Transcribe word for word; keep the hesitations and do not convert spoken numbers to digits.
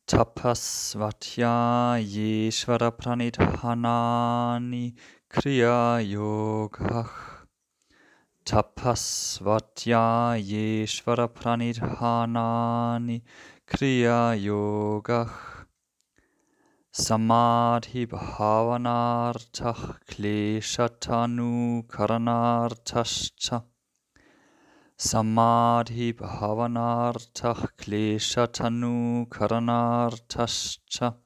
tapasvatyayeshvara pranidhanani kriya yogah. Tapasvatyayeshvara pranidhanani kriya yogah. Samadhi bhavanarthah kleshatanu karanarthascha. Samadhi bhavanarthah kleshatanu karanarthascha.